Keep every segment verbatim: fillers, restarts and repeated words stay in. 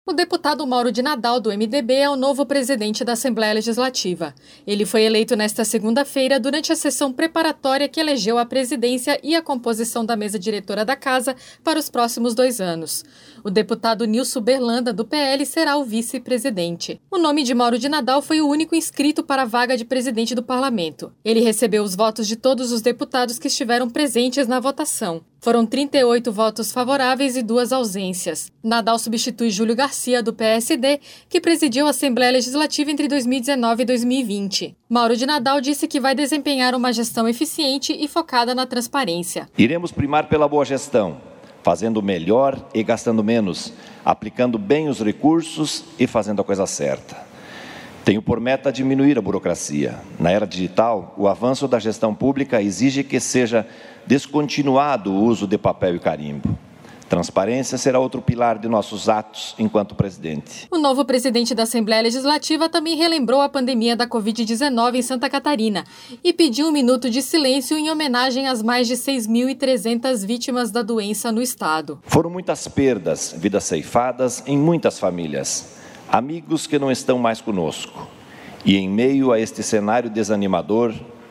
O deputado Mauro de Nadal, do M D B, é o novo presidente da Assembleia Legislativa. Ele foi eleito nesta segunda-feira durante a sessão preparatória que elegeu a presidência e a composição da mesa diretora da Casa para os próximos dois anos. O deputado Nilson Berlanda, do P L, será o vice-presidente. O nome de Mauro de Nadal foi o único inscrito para a vaga de presidente do parlamento. Ele recebeu os votos de todos os deputados que estiveram presentes na votação. Foram trinta e oito votos favoráveis e duas ausências. Nadal substitui Júlio Garcia, do P S D, que presidiu a Assembleia Legislativa entre dois mil e dezenove e dois mil e vinte. Mauro de Nadal disse que vai desempenhar uma gestão eficiente e focada na transparência. Iremos primar pela boa gestão, fazendo melhor e gastando menos, aplicando bem os recursos e fazendo a coisa certa. Tenho por meta diminuir a burocracia. Na era digital, o avanço da gestão pública exige que seja descontinuado o uso de papel e carimbo. Transparência será outro pilar de nossos atos enquanto presidente. O novo presidente da Assembleia Legislativa também relembrou a pandemia da covid dezenove em Santa Catarina e pediu um minuto de silêncio em homenagem às mais de seis mil e trezentas vítimas da doença no estado. Foram muitas perdas, vidas ceifadas em muitas famílias. Amigos que não estão mais conosco. E em meio a este cenário desanimador,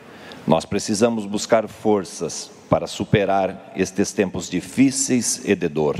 nós precisamos buscar forças para superar estes tempos difíceis e de dor.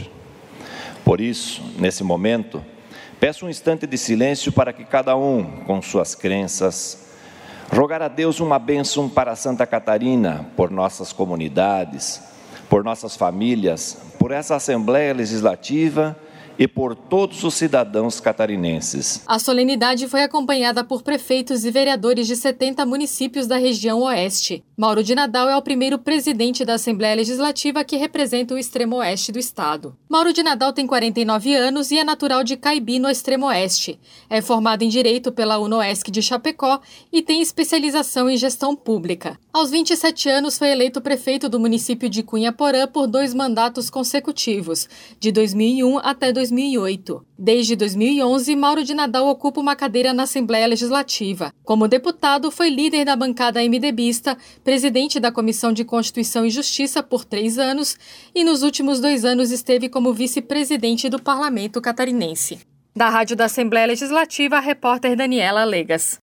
Por isso, nesse momento, peço um instante de silêncio para que cada um, com suas crenças, rogar a Deus uma bênção para Santa Catarina, por nossas comunidades, por nossas famílias, por essa Assembleia Legislativa e por todos os cidadãos catarinenses. A solenidade foi acompanhada por prefeitos e vereadores de setenta municípios da região oeste. Mauro de Nadal é o primeiro presidente da Assembleia Legislativa que representa o extremo oeste do estado. Mauro de Nadal tem quarenta e nove anos e é natural de Caibi, no extremo oeste. É formado em Direito pela UNOESC de Chapecó e tem especialização em gestão pública. Aos vinte e sete anos foi eleito prefeito do município de Cunha-Porã por dois mandatos consecutivos, de dois mil e um até dois mil e oito. Desde dois mil e onze, Mauro de Nadal ocupa uma cadeira na Assembleia Legislativa. Como deputado, foi líder da bancada MDBista, presidente da Comissão de Constituição e Justiça por três anos e nos últimos dois anos esteve como vice-presidente do Parlamento Catarinense. Da Rádio da Assembleia Legislativa, a repórter Daniela Legas.